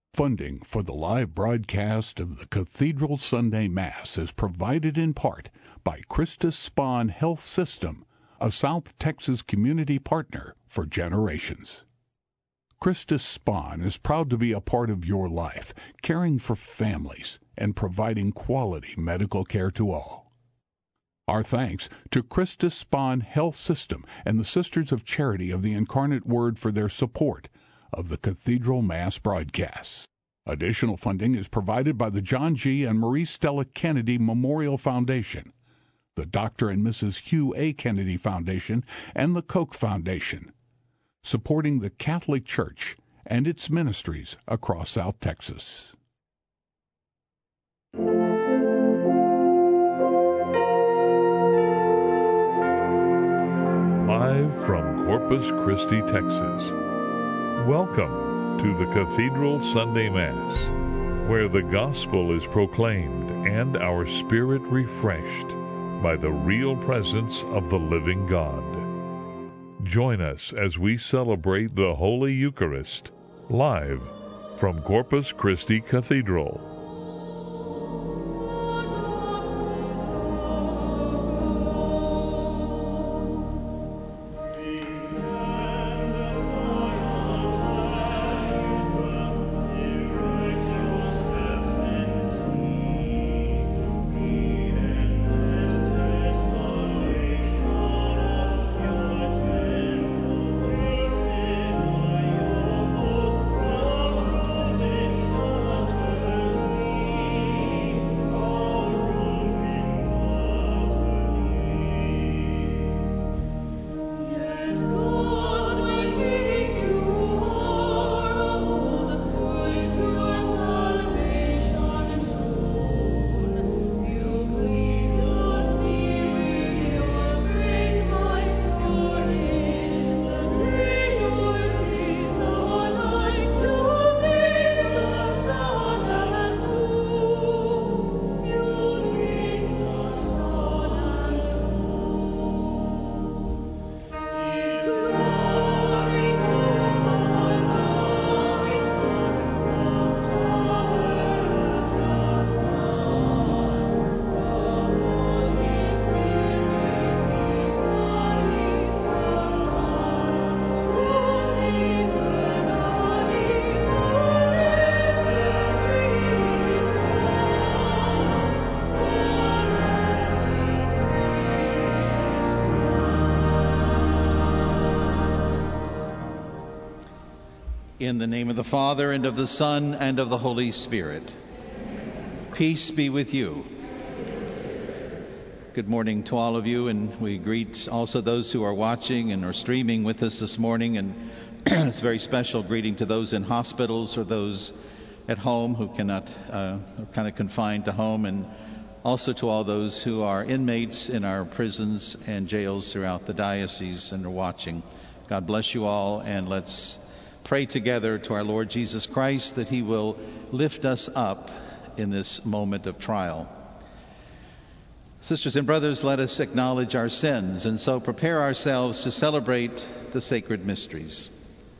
Funding for the live broadcast of the Cathedral Sunday Mass is provided in part by Christus Spohn Health System, a South Texas community partner for generations. Christus Spohn is proud to be a part of your life, caring for families and providing quality medical care to all. Our thanks to Christus Spohn Health System and the Sisters of Charity of the Incarnate Word for their support of the Cathedral Mass broadcasts. Additional funding is provided by the John G. and Marie Stella Kennedy Memorial Foundation, the Dr. and Mrs. Hugh A. Kennedy Foundation, and the Koch Foundation, supporting the Catholic Church and its ministries across South Texas. Live from Corpus Christi, Texas. Welcome to the Cathedral Sunday Mass, where the gospel is proclaimed and our spirit refreshed by the real presence of the living God. Join us as we celebrate the Holy Eucharist, live from Corpus Christi Cathedral. In the name of the Father, and of the Son, and of the Holy Spirit. Peace be with you. Good morning to all of you, and we greet also those who are watching and are streaming with us this morning. And it's a very special greeting to those in hospitals or those at home who cannot, are kind of confined to home, and also to all those who are inmates in our prisons and jails throughout the diocese and are watching. God bless you all, and let's pray together to our Lord Jesus Christ that He will lift us up in this moment of trial. Sisters and brothers, let us acknowledge our sins and so prepare ourselves to celebrate the sacred mysteries.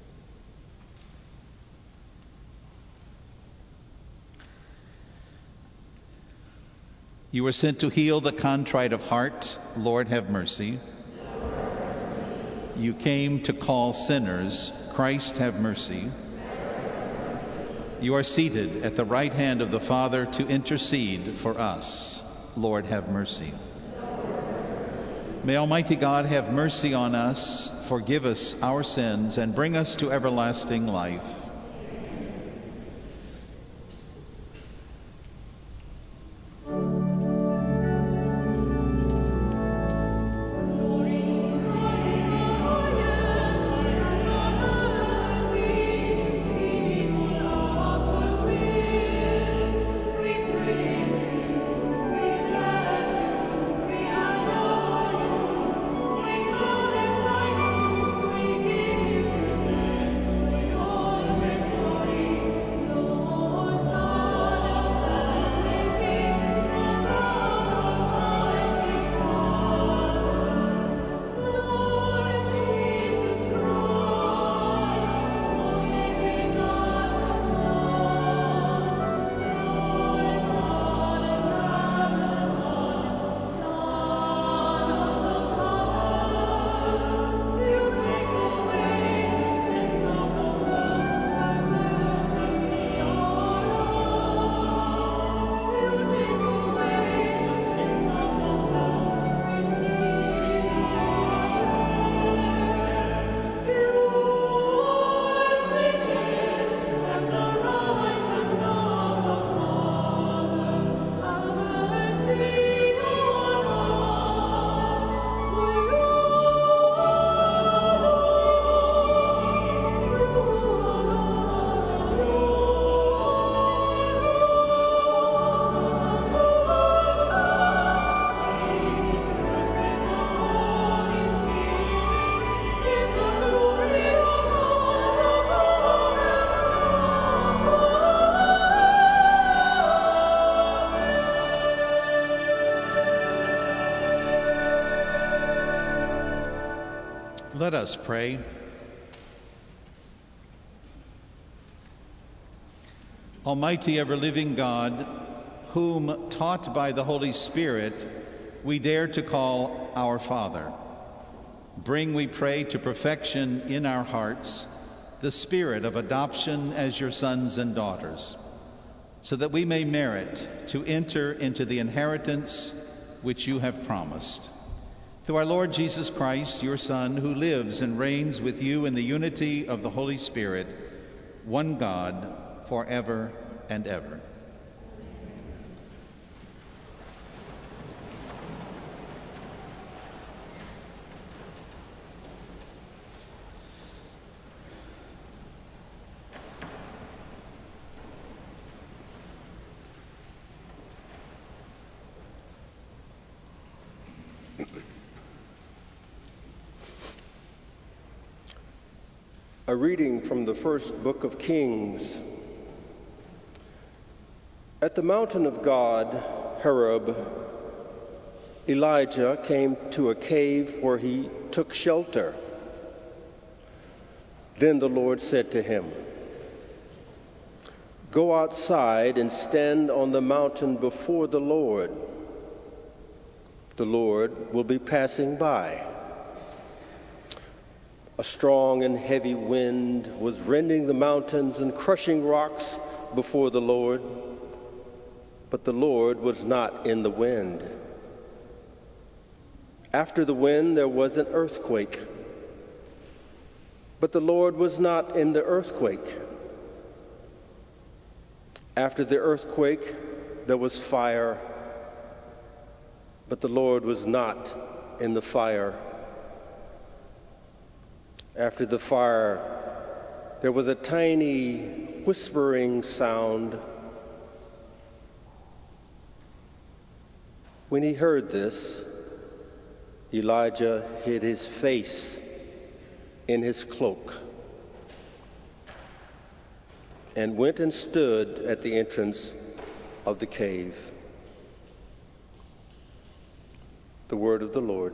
You were sent to heal the contrite of heart. Lord, have mercy. You came to call sinners. Christ, have mercy. You are seated at the right hand of the Father to intercede for us. Lord, have mercy. May Almighty God have mercy on us, forgive us our sins, and bring us to everlasting life. Amen. Let us pray. Almighty ever-living God, whom, taught by the Holy Spirit, we dare to call our Father, bring, we pray, to perfection in our hearts the spirit of adoption as your sons and daughters, so that we may merit to enter into the inheritance which you have promised. Through our Lord Jesus Christ, your Son, who lives and reigns with you in the unity of the Holy Spirit, one God, forever and ever. A reading from the first book of Kings. At the mountain of God, Horeb, Elijah came to a cave where he took shelter. Then the Lord said to him, "Go outside and stand on the mountain before the Lord. The Lord will be passing by." A strong and heavy wind was rending the mountains and crushing rocks before the Lord, but the Lord was not in the wind. After the wind there was an earthquake, but the Lord was not in the earthquake. After the earthquake there was fire, but the Lord was not in the fire. After the fire, there was a tiny whispering sound. When he heard this, Elijah hid his face in his cloak and went and stood at the entrance of the cave. The word of the Lord.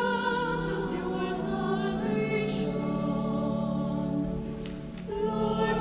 Lord,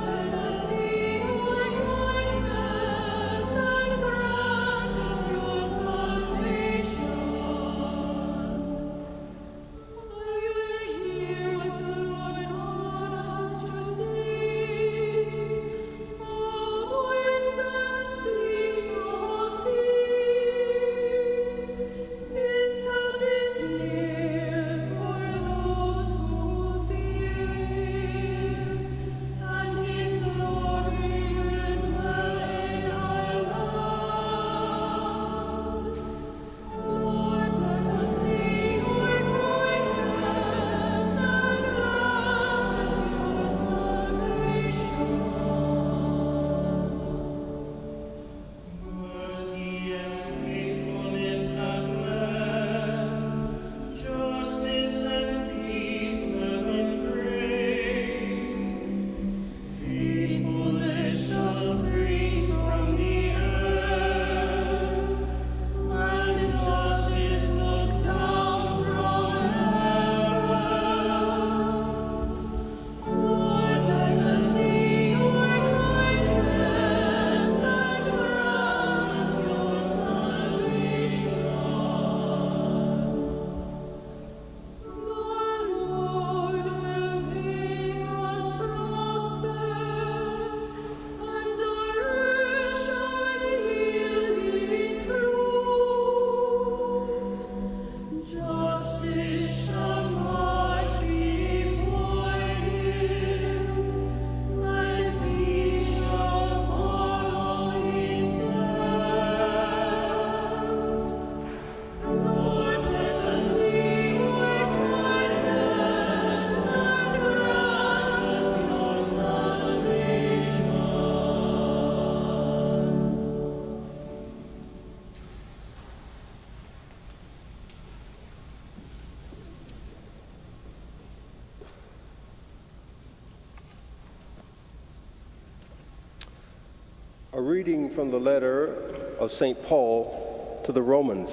A reading from the letter of St. Paul to the Romans.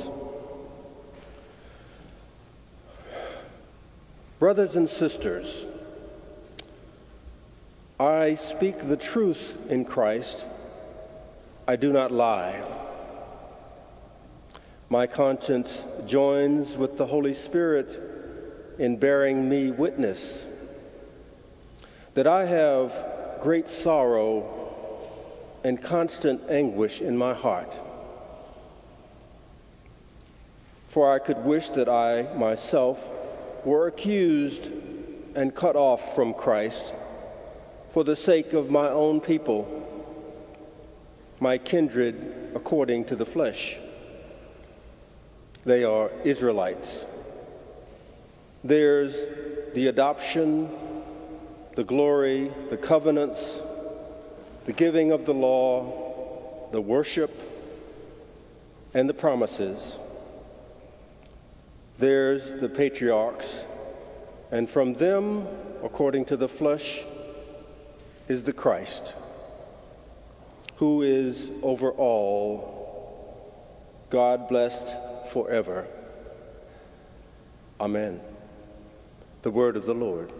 Brothers and sisters, I speak the truth in Christ. I do not lie. My conscience joins with the Holy Spirit in bearing me witness that I have great sorrow and constant anguish in my heart. For I could wish that I myself were accused and cut off from Christ for the sake of my own people, my kindred according to the flesh. They are Israelites. Theirs the adoption, the glory, the covenants, the giving of the law, the worship, and the promises. Theirs the patriarchs, and from them, according to the flesh, is the Christ, who is over all, God blessed forever. Amen. The word of the Lord.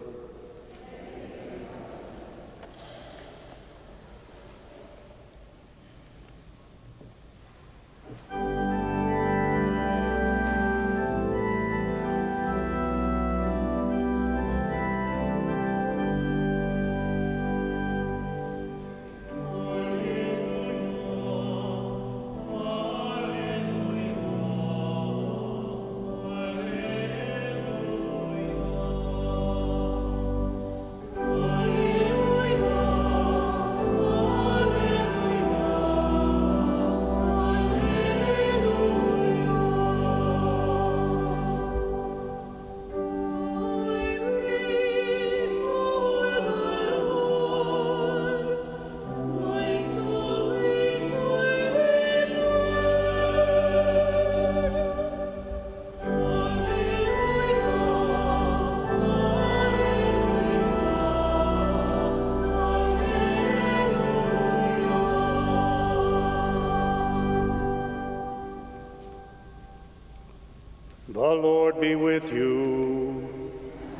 The Lord be with you.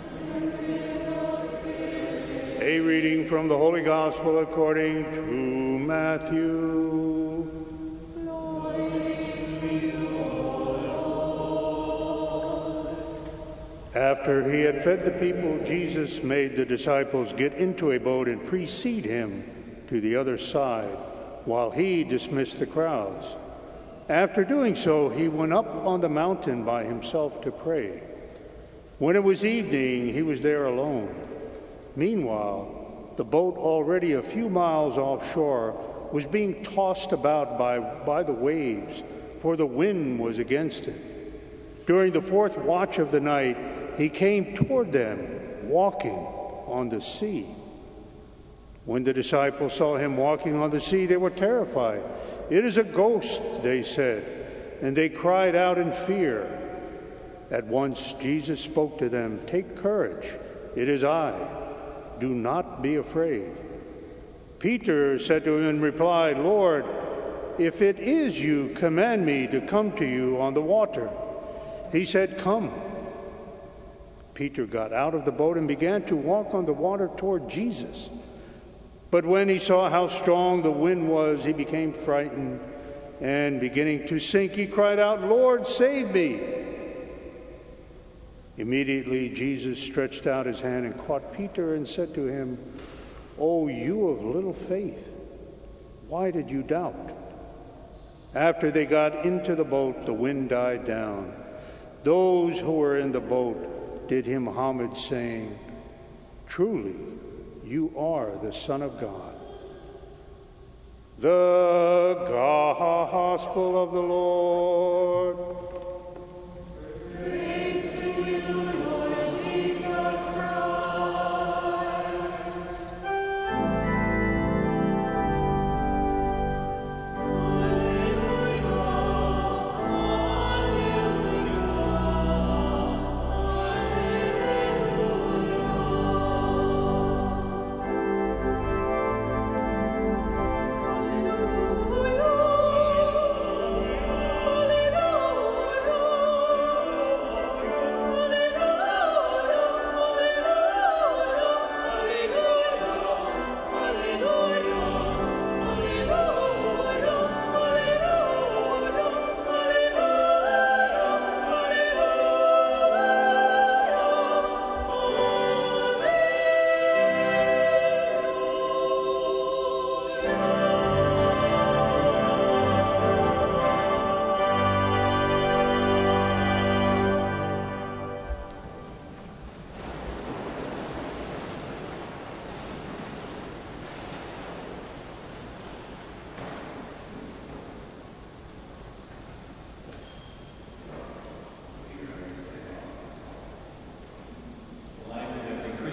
A reading from the Holy Gospel according to Matthew. After he had fed the people, Jesus made the disciples get into a boat and precede him to the other side, while he dismissed the crowds. After doing so, he went up on the mountain by himself to pray. When it was evening, he was there alone. Meanwhile, the boat, already a few miles offshore, was being tossed about by the waves, for the wind was against it. During the fourth watch of the night, he came toward them, walking on the sea. When the disciples saw him walking on the sea, they were terrified. "It is a ghost," they said, and they cried out in fear. At once Jesus spoke to them, "Take courage, it is I. Do not be afraid." Peter said to him in reply, "Lord, if it is you, command me to come to you on the water." He said, "Come." Peter got out of the boat and began to walk on the water toward Jesus. But when he saw how strong the wind was, he became frightened, and beginning to sink, he cried out, "Lord, save me!" Immediately Jesus stretched out his hand and caught Peter and said to him, "O you of little faith, why did you doubt?" After they got into the boat, the wind died down. Those who were in the boat did him homage, saying, "Truly, you are the Son of God." The Gospel of the Lord. Praise to you, Lord Jesus Christ. Alleluia.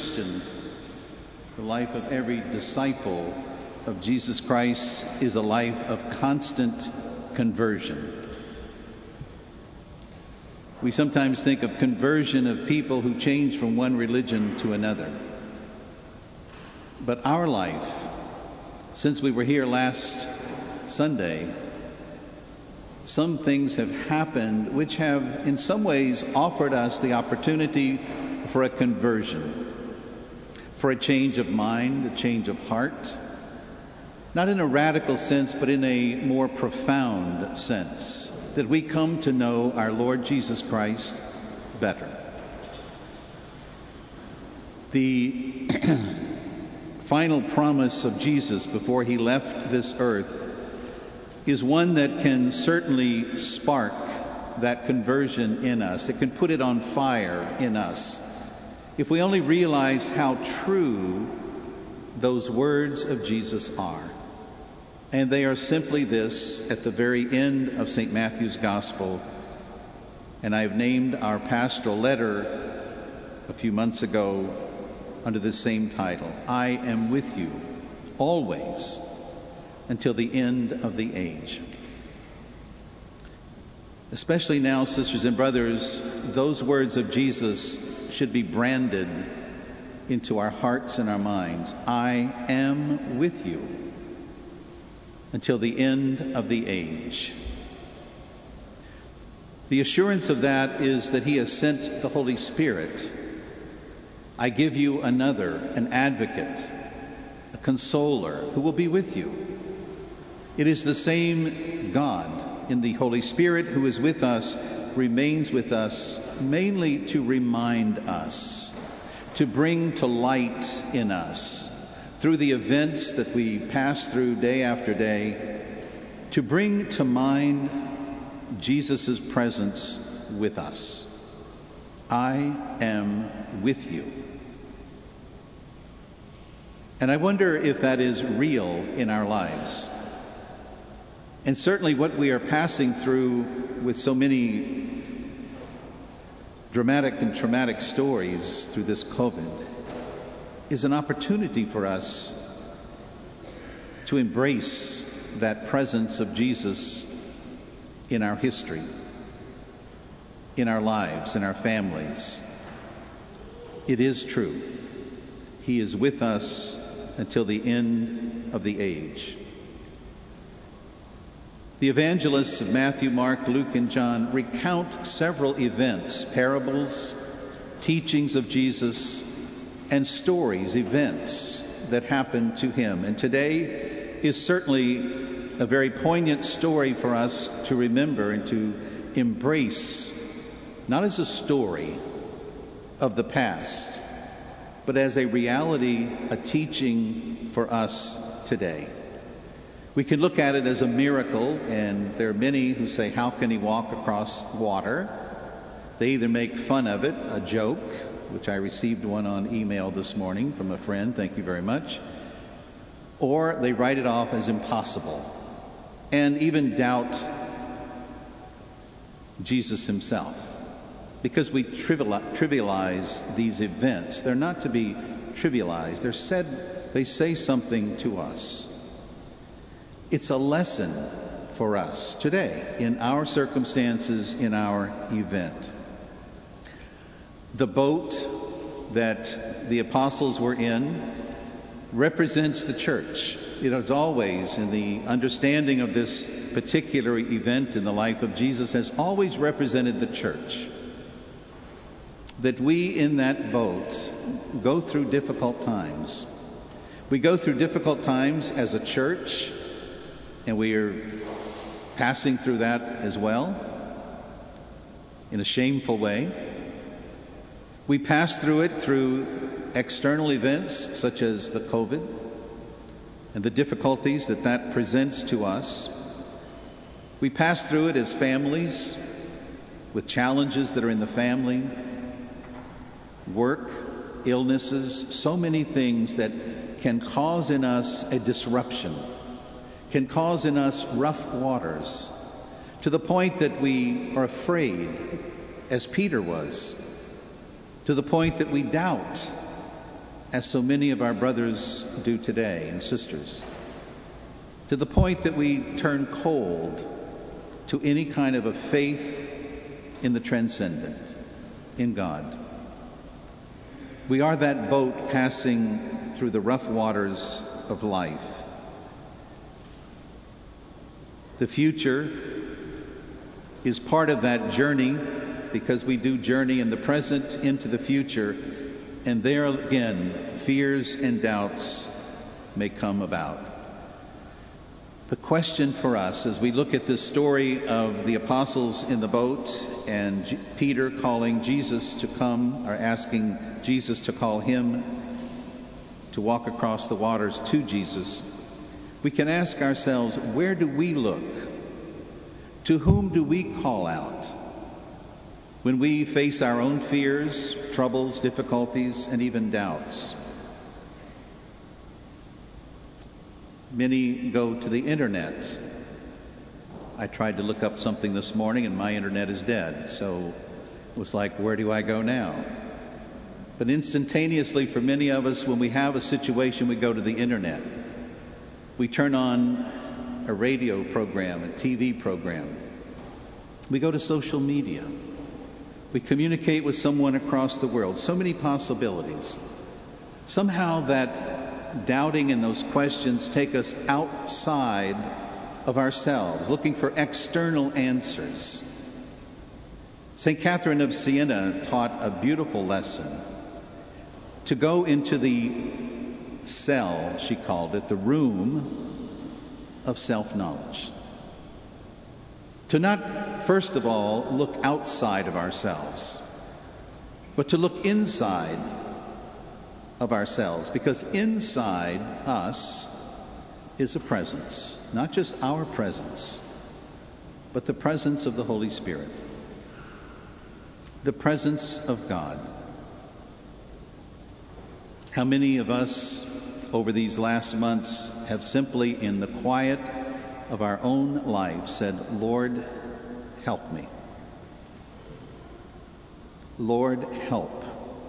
Christian, the life of every disciple of Jesus Christ is a life of constant conversion. We sometimes think of conversion of people who change from one religion to another. But our life, since we were here last Sunday, some things have happened which have in some ways offered us the opportunity for a conversion, for a change of mind, a change of heart, not in a radical sense, but in a more profound sense, that we come to know our Lord Jesus Christ better. The final promise of Jesus before he left this earth is one that can certainly spark that conversion in us. It can put it on fire in us. If we only realize how true those words of Jesus are. And they are simply this, at the very end of St. Matthew's Gospel. And I have named our pastoral letter a few months ago under the same title, I am with you always until the end of the age. Especially now, sisters and brothers, those words of Jesus should be branded into our hearts and our minds. I am with you until the end of the age. The assurance of that is that he has sent the Holy Spirit. I give you another, an advocate, a consoler who will be with you. It is the same God in the Holy Spirit who is with us, remains with us, mainly to remind us, to bring to light in us, through the events that we pass through day after day, to bring to mind Jesus' presence with us. I am with you. And I wonder if that is real in our lives. And certainly what we are passing through with so many dramatic and traumatic stories through this COVID is an opportunity for us to embrace that presence of Jesus in our history, in our lives, in our families. It is true. He is with us until the end of the age. The evangelists of Matthew, Mark, Luke, and John recount several events, parables, teachings of Jesus, and stories, events that happened to him. And today is certainly a very poignant story for us to remember and to embrace, not as a story of the past, but as a reality, a teaching for us today. We can look at it as a miracle, and there are many who say, how can he walk across water? They either make fun of it, a joke, which I received one on email this morning from a friend, thank you very much, or they write it off as impossible, and even doubt Jesus himself, because we trivialize these events. They're not to be trivialized. They say something to us. It's a lesson for us today in our circumstances, in our event. The boat that the apostles were in represents the church. It is always, in the understanding of this particular event in the life of Jesus, has always represented the church. That we in that boat go through difficult times. We go through difficult times as a church, and we are passing through that as well in a shameful way. We pass through it through external events such as the COVID and the difficulties that presents to us. We pass through it as families with challenges that are in the family, work, illnesses, so many things that can cause in us a disruption, can cause in us rough waters, to the point that we are afraid, as Peter was, to the point that we doubt as so many of our brothers do today and sisters, to the point that we turn cold to any kind of a faith in the transcendent, in God. We are that boat passing through the rough waters of life. The future is part of that journey, because we do journey in the present into the future, and there again, fears and doubts may come about. The question for us as we look at this story of the apostles in the boat and Peter calling Jesus to come, or asking Jesus to call him to walk across the waters to Jesus, we can ask ourselves, where do we look? To whom do we call out when we face our own fears, troubles, difficulties, and even doubts? Many go to the internet. I tried to look up something this morning and my internet is dead. So it was like, where do I go now? But instantaneously for many of us, when we have a situation, we go to the internet. We turn on a radio program, a TV program. We go to social media. We communicate with someone across the world. So many possibilities. Somehow that doubting and those questions take us outside of ourselves, looking for external answers. St. Catherine of Siena taught a beautiful lesson. To go into the cell, she called it, the room of self-knowledge. To not, first of all, look outside of ourselves, but to look inside of ourselves, because inside us is a presence, not just our presence, but the presence of the Holy Spirit, the presence of God. How many of us over these last months have simply, in the quiet of our own life, said, Lord, help me. Lord, help.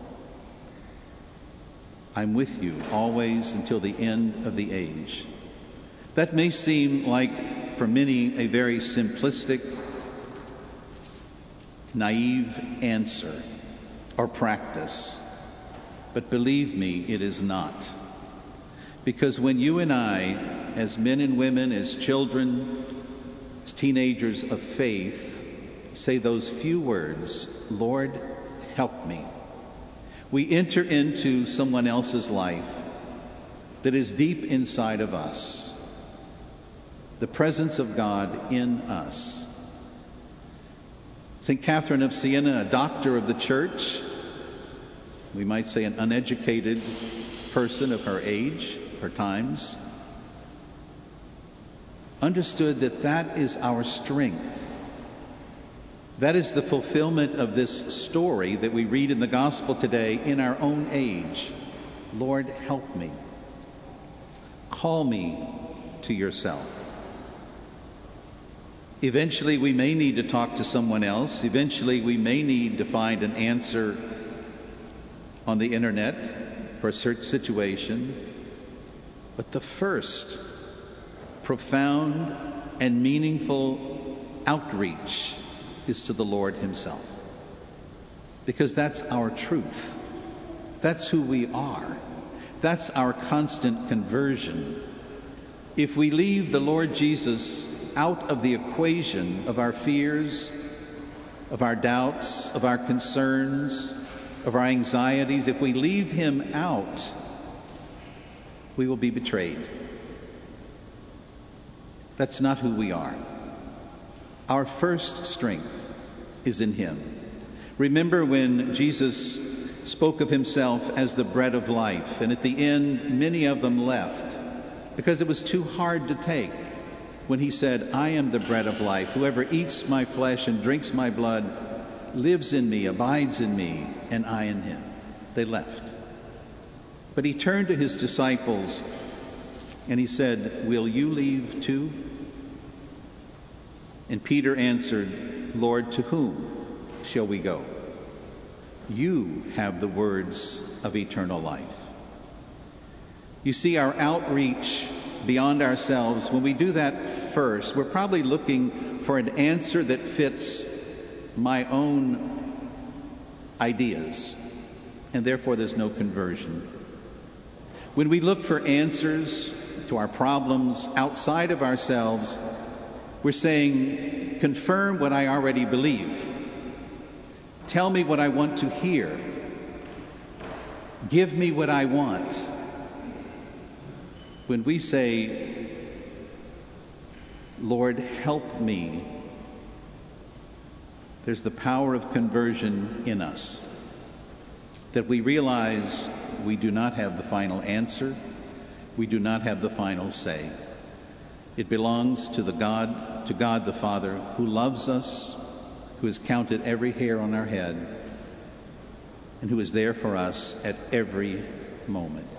I'm with you always until the end of the age. That may seem like, for many, a very simplistic, naive answer or practice. But believe me, it is not. Because when you and I, as men and women, as children, as teenagers of faith, say those few words, Lord, help me, we enter into someone else's life that is deep inside of us, the presence of God in us. St. Catherine of Siena, a doctor of the church, we might say an uneducated person of her age, her times, understood that that is our strength. That is the fulfillment of this story that we read in the gospel today in our own age. Lord, help me. Call me to yourself. Eventually we may need to talk to someone else. Eventually we may need to find an answer on the internet for a certain situation. But the first profound and meaningful outreach is to the Lord himself. Because that's our truth. That's who we are. That's our constant conversion. If we leave the Lord Jesus out of the equation of our fears, of our doubts, of our concerns, of our anxieties, if we leave him out, we will be betrayed. That's not who we are. Our first strength is in him. Remember when Jesus spoke of himself as the bread of life, and at the end many of them left because it was too hard to take when he said, I am the bread of life. Whoever eats my flesh and drinks my blood lives in me, abides in me, and I in him. They left. But he turned to his disciples and he said, will you leave too? And Peter answered, Lord, to whom shall we go? You have the words of eternal life. You see, our outreach beyond ourselves, when we do that first, we're probably looking for an answer that fits my own ideas, and therefore there's no conversion. When we look for answers to our problems outside of ourselves, we're saying, confirm what I already believe. Tell me what I want to hear. Give me what I want. When we say, Lord, help me, there's the power of conversion in us. That we realize we do not have the final answer. We do not have the final say. It belongs to God the Father, who loves us, who has counted every hair on our head, and who is there for us at every moment.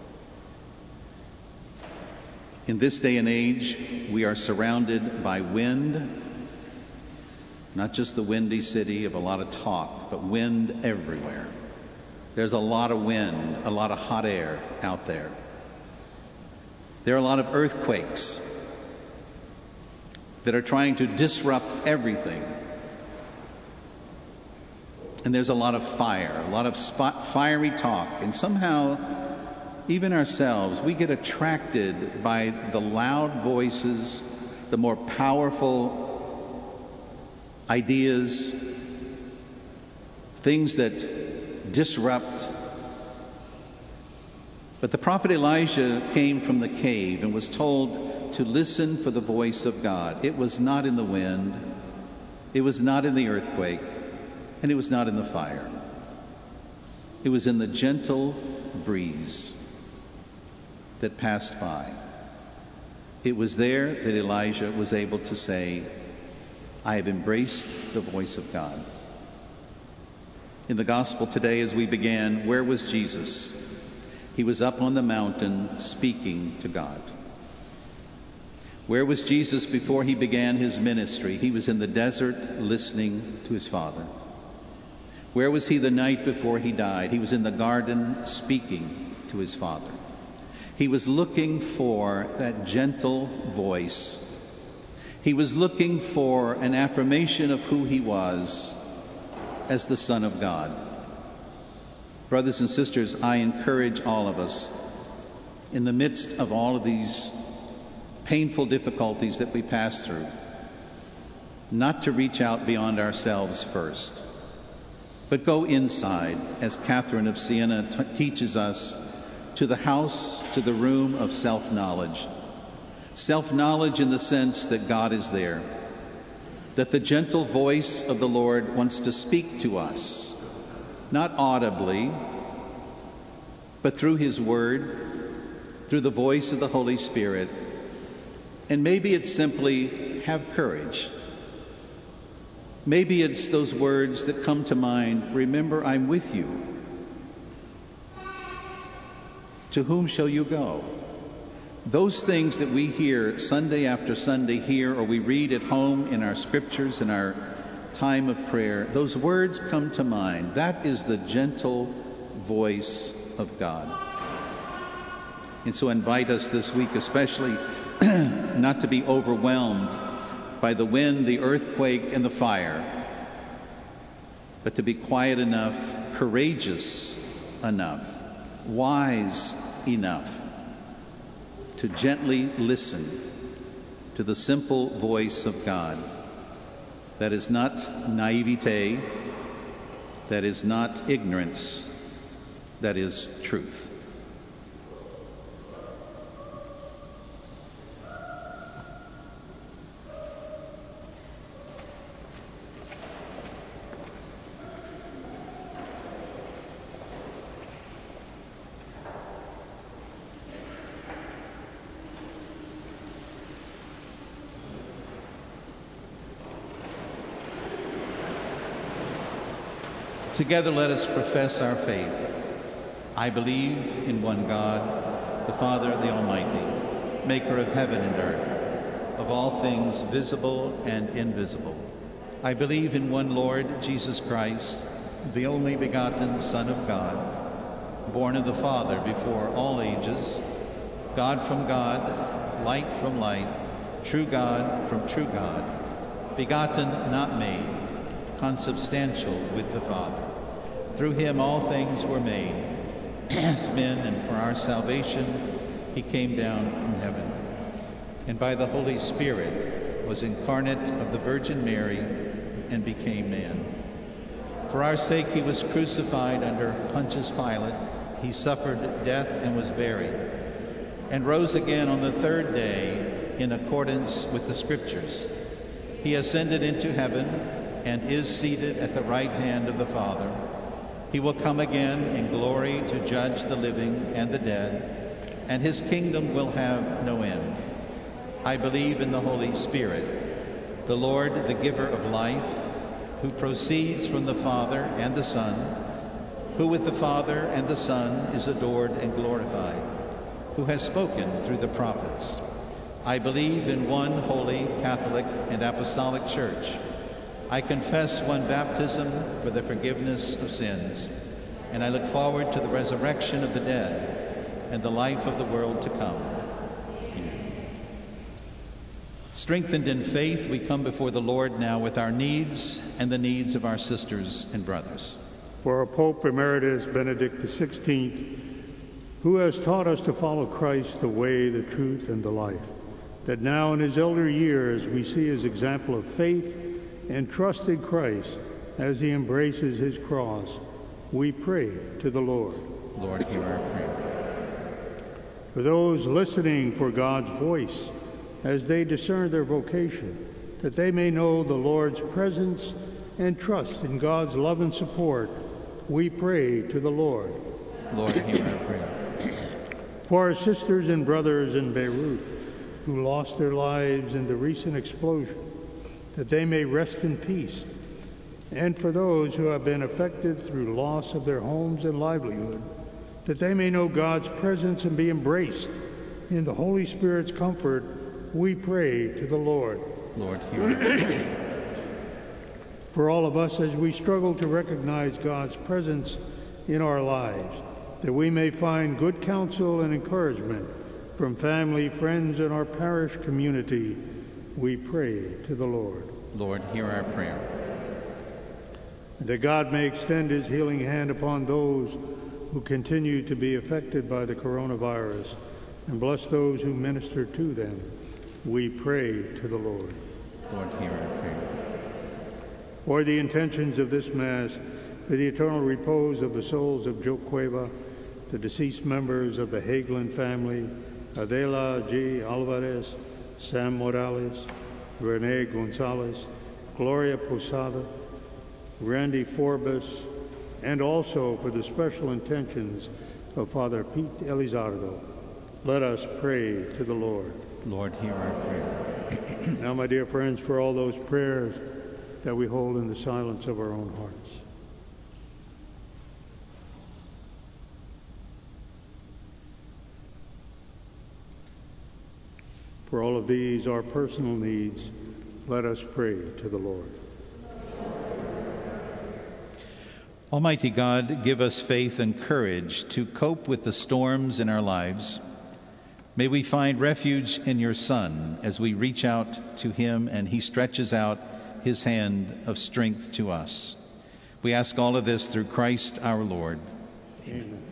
In this day and age, we are surrounded by wind, not just the windy city of a lot of talk, but wind everywhere. There's a lot of wind, a lot of hot air out there. There are a lot of earthquakes that are trying to disrupt everything. And there's a lot of fire, a lot of fiery talk, and somehow, even ourselves, we get attracted by the loud voices, the more powerful ideas, things that disrupt. But the prophet Elijah came from the cave and was told to listen for the voice of God. It was not in the wind, it was not in the earthquake, and it was not in the fire. It was in the gentle breeze that passed by. It was there that Elijah was able to say, I have embraced the voice of God. In the gospel today, as we began, where was Jesus? He was up on the mountain speaking to God. Where was Jesus before he began his ministry? He was in the desert listening to his Father. Where was he the night before he died? He was in the garden speaking to his Father. He was looking for that gentle voice. He was looking for an affirmation of who he was as the Son of God. Brothers and sisters, I encourage all of us, in the midst of all of these painful difficulties that we pass through, not to reach out beyond ourselves first, but go inside, as Catherine of Siena teaches us, to the house, to the room of self-knowledge. Self-knowledge in the sense that God is there, that the gentle voice of the Lord wants to speak to us, not audibly, but through his word, through the voice of the Holy Spirit. And maybe it's simply, have courage. Maybe it's those words that come to mind, remember, I'm with you. To whom shall you go? Those things that we hear Sunday after Sunday here, or we read at home in our scriptures, in our time of prayer, those words come to mind. That is the gentle voice of God. And so I invite us this week especially not to be overwhelmed by the wind, the earthquake, and the fire, but to be quiet enough, courageous enough, wise enough to gently listen to the simple voice of God. That is not naivete, that is not ignorance, that is truth. Together let us profess our faith. I believe in one God, the Father, the Almighty, maker of heaven and earth, of all things visible and invisible. I believe in one Lord, Jesus Christ, the only begotten Son of God, born of the Father before all ages, God from God, light from light, true God from true God, begotten, not made, consubstantial with the Father. Through him all things were made. As men and for our salvation, he came down from heaven, and by the Holy Spirit was incarnate of the Virgin Mary and became man. For our sake he was crucified under Pontius Pilate. He suffered death and was buried, and rose again on the third day in accordance with the Scriptures. He ascended into heaven and is seated at the right hand of the Father. He will come again in glory to judge the living and the dead, and his kingdom will have no end. I believe in the Holy Spirit, the Lord, the giver of life, who proceeds from the Father and the Son, who with the Father and the Son is adored and glorified, who has spoken through the prophets. I believe in one holy, Catholic, and Apostolic Church. I confess one baptism for the forgiveness of sins, and I look forward to the resurrection of the dead and the life of the world to come. Amen. Strengthened in faith, we come before the Lord now with our needs and the needs of our sisters and brothers. For our Pope Emeritus Benedict XVI, who has taught us to follow Christ, the way, the truth, and the life, that now in his elder years we see his example of faith and trust in Christ as he embraces his cross, we pray to the Lord. Lord, hear our prayer. For those listening for God's voice as they discern their vocation, that they may know the Lord's presence and trust in God's love and support, we pray to the Lord. Lord, hear our prayer. For our sisters and brothers in Beirut who lost their lives in the recent explosion, that they may rest in peace, and for those who have been affected through loss of their homes and livelihood, that they may know God's presence and be embraced in the Holy Spirit's comfort, we pray to the Lord. Lord, hear our prayer. For all of us as we struggle to recognize God's presence in our lives, that we may find good counsel and encouragement from family, friends, and our parish community, we pray to the Lord. Lord, hear our prayer. That God may extend his healing hand upon those who continue to be affected by the coronavirus, and bless those who minister to them, we pray to the Lord. Lord, hear our prayer. For the intentions of this Mass, for the eternal repose of the souls of Joe Cueva, the deceased members of the Hagelin family, Adela G. Alvarez, Sam Morales, Rene Gonzalez, Gloria Posada, Randy Forbes, and also for the special intentions of Father Pete Elizardo, let us pray to the Lord. Lord, hear our prayer. Now, my dear friends, for all those prayers that we hold in the silence of our own hearts. For all of these, our personal needs, let us pray to the Lord. Almighty God, give us faith and courage to cope with the storms in our lives. May we find refuge in your Son as we reach out to him and he stretches out his hand of strength to us. We ask all of this through Christ our Lord. Amen.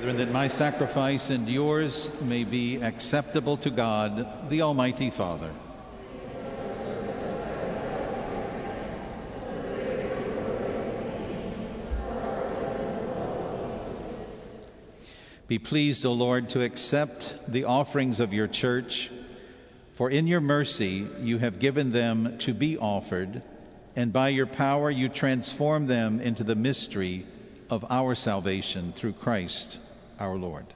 brethren, that my sacrifice and yours may be acceptable to God, the Almighty Father. Be pleased, O Lord, to accept the offerings of your church, for in your mercy you have given them to be offered, and by your power you transform them into the mystery of our salvation through Christ our Lord.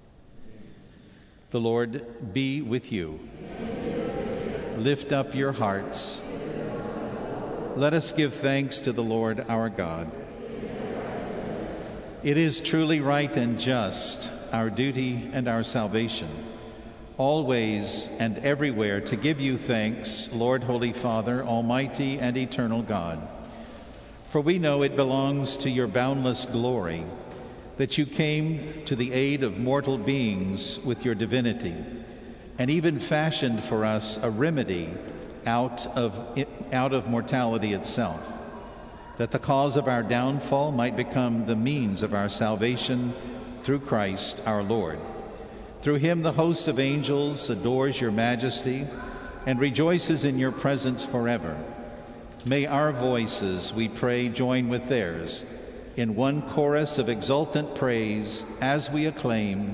The Lord be with you. Lift up your hearts. Let us give thanks to the Lord our God. It is truly right and just, our duty and our salvation, always and everywhere to give you thanks, Lord, Holy Father, Almighty and eternal God. For we know it belongs to your boundless glory that you came to the aid of mortal beings with your divinity, and even fashioned for us a remedy out of mortality itself, that the cause of our downfall might become the means of our salvation through Christ our Lord. Through him the host of angels adores your majesty and rejoices in your presence forever. May our voices, we pray, join with theirs in one chorus of exultant praise as we acclaim,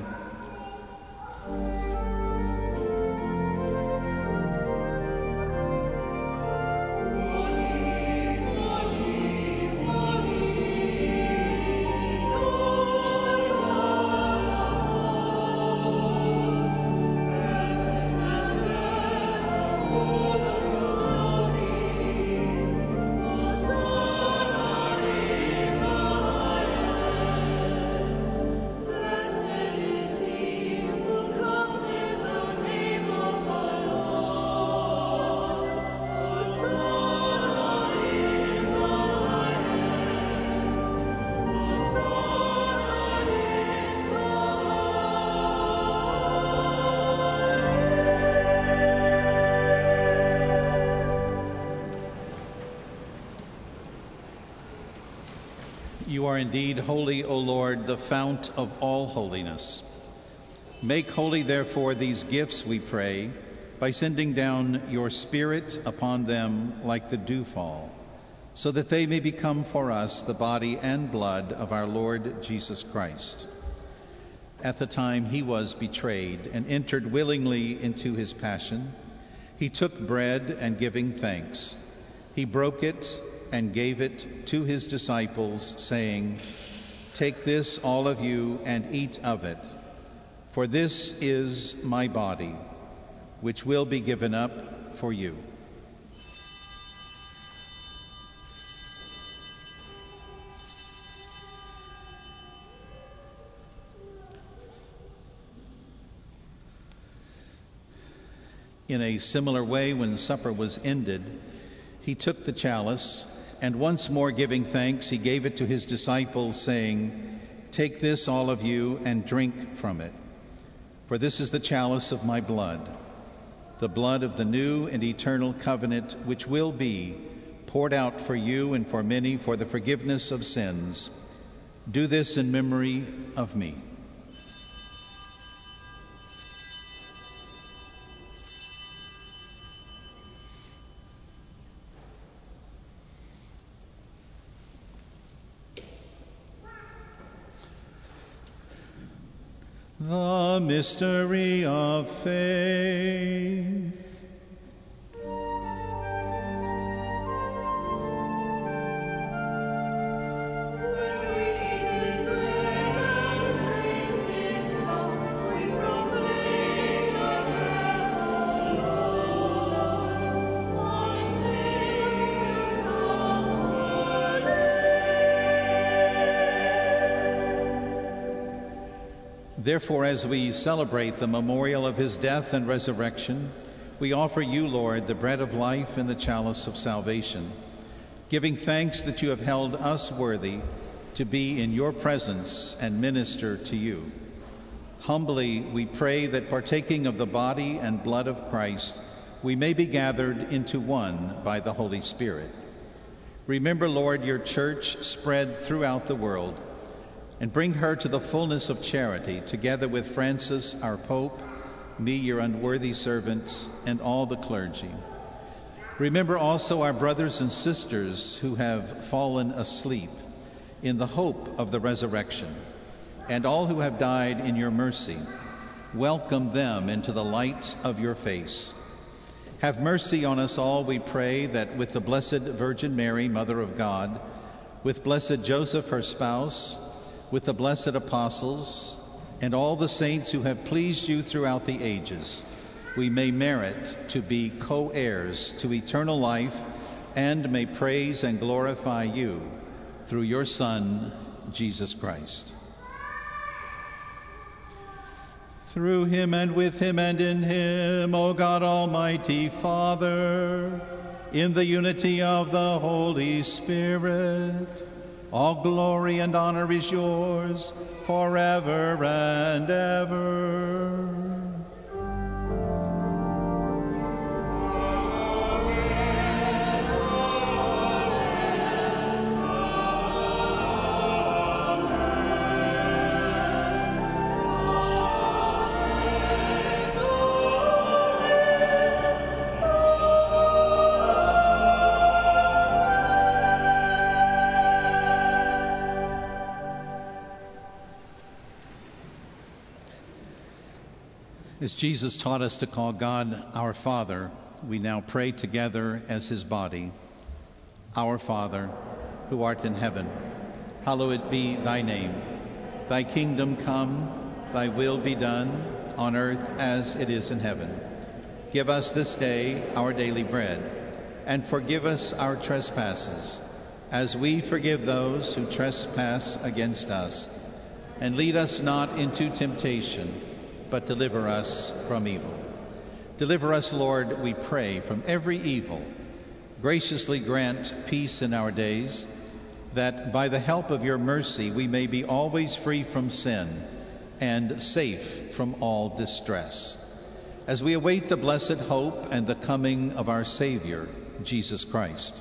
You are indeed holy, O Lord, the fount of all holiness. Make holy, therefore, these gifts, we pray, by sending down your Spirit upon them like the dewfall, so that they may become for us the body and blood of our Lord Jesus Christ. At the time he was betrayed and entered willingly into his passion, he took bread and giving thanks, he broke it and gave it to his disciples, saying, "Take this, all of you, and eat of it, for this is my body, which will be given up for you." In a similar way, when supper was ended, he took the chalice, and once more giving thanks, he gave it to his disciples, saying, "Take this, all of you, and drink from it. For this is the chalice of my blood, the blood of the new and eternal covenant, which will be poured out for you and for many for the forgiveness of sins. Do this in memory of me." The mystery of faith. Therefore, as we celebrate the memorial of his death and resurrection, we offer you, Lord, the bread of life and the chalice of salvation, giving thanks that you have held us worthy to be in your presence and minister to you. Humbly we pray that, partaking of the body and blood of Christ, we may be gathered into one by the Holy Spirit. Remember, Lord, your church spread throughout the world. and bring her to the fullness of charity, together with Francis, our Pope, me, your unworthy servant, and all the clergy. Remember also our brothers and sisters who have fallen asleep in the hope of the resurrection, and all who have died in your mercy. Welcome them into the light of your face. Have mercy on us all, we pray, that with the Blessed Virgin Mary, Mother of God, with blessed Joseph, her spouse, with the blessed apostles, and all the saints who have pleased you throughout the ages, we may merit to be co-heirs to eternal life and may praise and glorify you through your Son, Jesus Christ. Through him and with him and in him, O God Almighty Father, in the unity of the Holy Spirit, all glory and honor is yours forever and ever. As Jesus taught us to call God our Father, we now pray together as his body. Our Father, who art in heaven, hallowed be thy name. Thy kingdom come, thy will be done, on earth as it is in heaven. Give us this day our daily bread, and forgive us our trespasses, as we forgive those who trespass against us. And lead us not into temptation, but deliver us from evil. Deliver us, Lord, we pray, from every evil. Graciously grant peace in our days, that by the help of your mercy we may be always free from sin and safe from all distress, as we await the blessed hope and the coming of our Savior, Jesus Christ.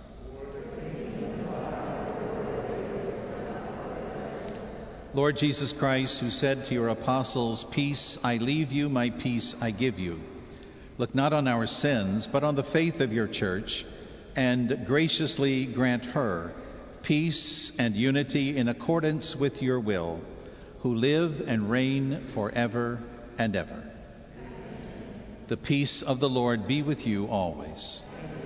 Lord Jesus Christ, who said to your apostles, "Peace I leave you, my peace I give you," look not on our sins, but on the faith of your church, and graciously grant her peace and unity in accordance with your will, who live and reign forever and ever. The peace of the Lord be with you always.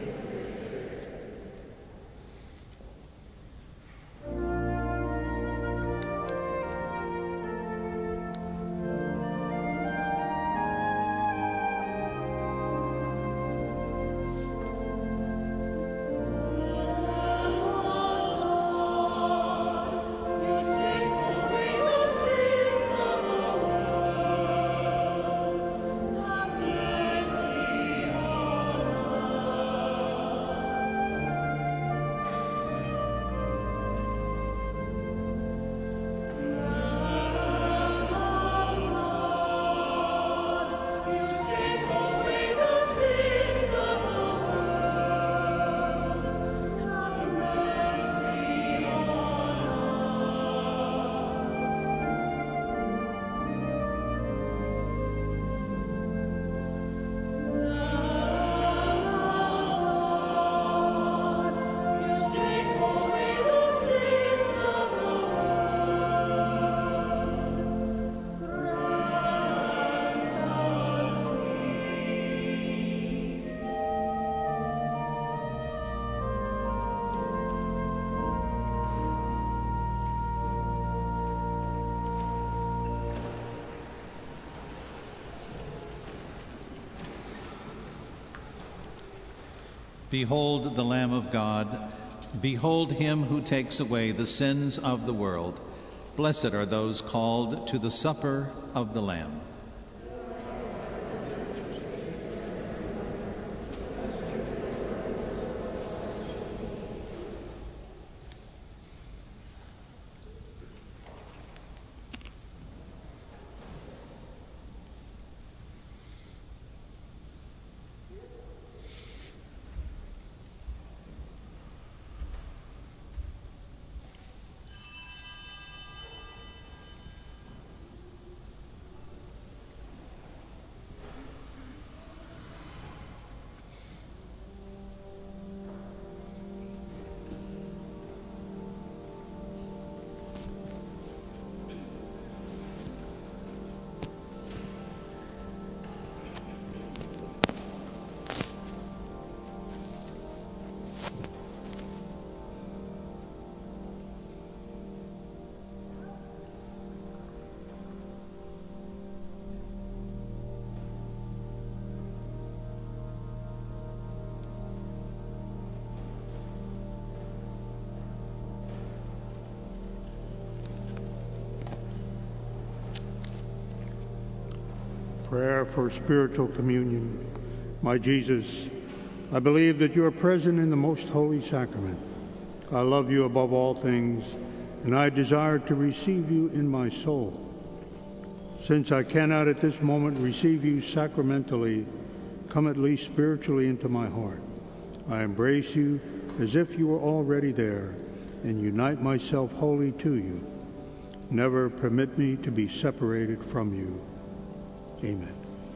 Behold the Lamb of God. Behold him who takes away the sins of the world. Blessed are those called to the supper of the Lamb. prayer for spiritual communion. My Jesus, I believe that you are present in the most holy sacrament. I love you above all things, and I desire to receive you in my soul. Since I cannot at this moment receive you sacramentally, come at least spiritually into my heart. I embrace you as if you were already there, and unite myself wholly to you. Never permit me to be separated from you. Amen.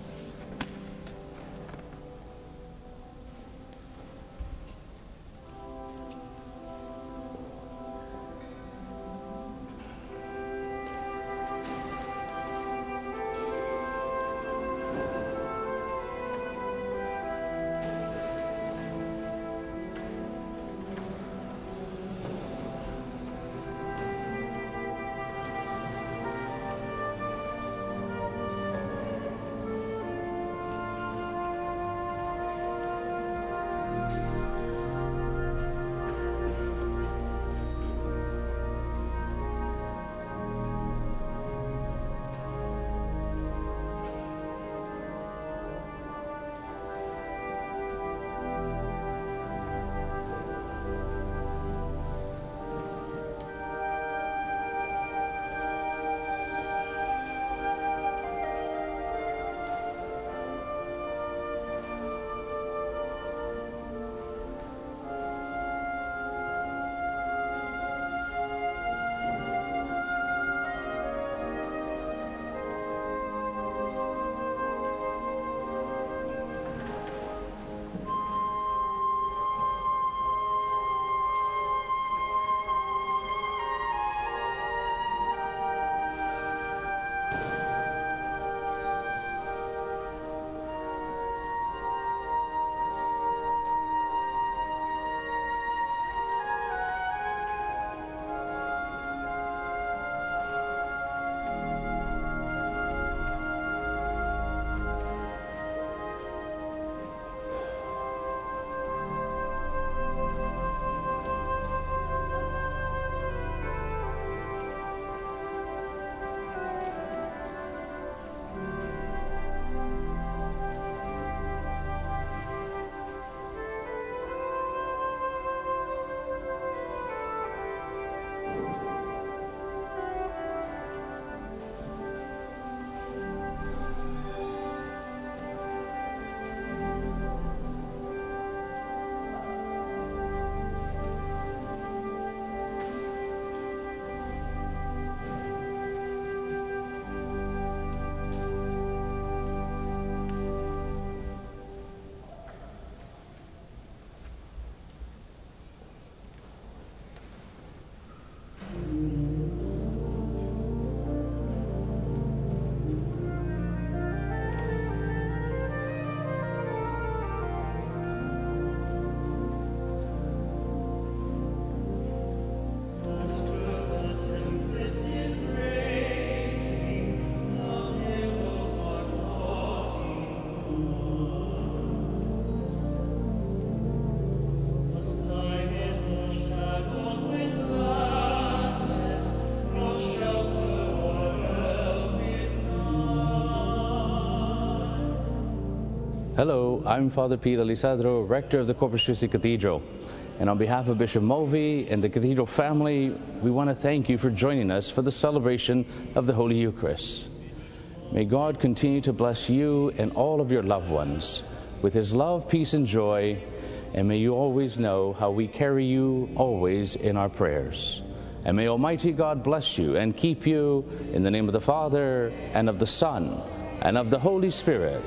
Hello, I'm Father Peter Lisadro, rector of the Corpus Christi Cathedral. And on behalf of Bishop Mulvey and the Cathedral family, we want to thank you for joining us for the celebration of the Holy Eucharist. May God continue to bless you and all of your loved ones with His love, peace, and joy, and may you always know how we carry you always in our prayers. And may Almighty God bless you and keep you in the name of the Father, and of the Son, and of the Holy Spirit.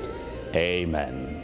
Amen.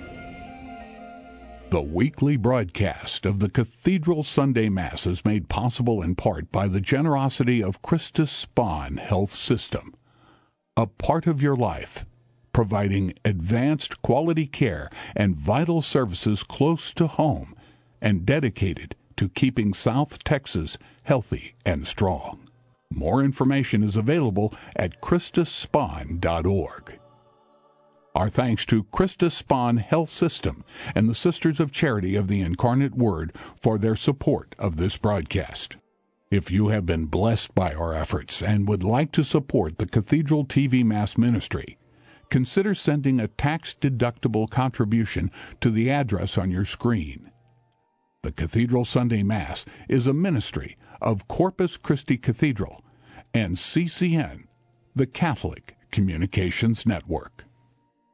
The weekly broadcast of the Cathedral Sunday Mass is made possible in part by the generosity of Christus Spohn Health System, a part of your life, providing advanced quality care and vital services close to home and dedicated to keeping South Texas healthy and strong. More information is available at ChristusSpohn.org. Our thanks to Christus Spohn Health System and the Sisters of Charity of the Incarnate Word for their support of this broadcast. If you have been blessed by our efforts and would like to support the Cathedral TV Mass Ministry, consider sending a tax-deductible contribution to the address on your screen. The Cathedral Sunday Mass is a ministry of Corpus Christi Cathedral and CCN, the Catholic Communications Network.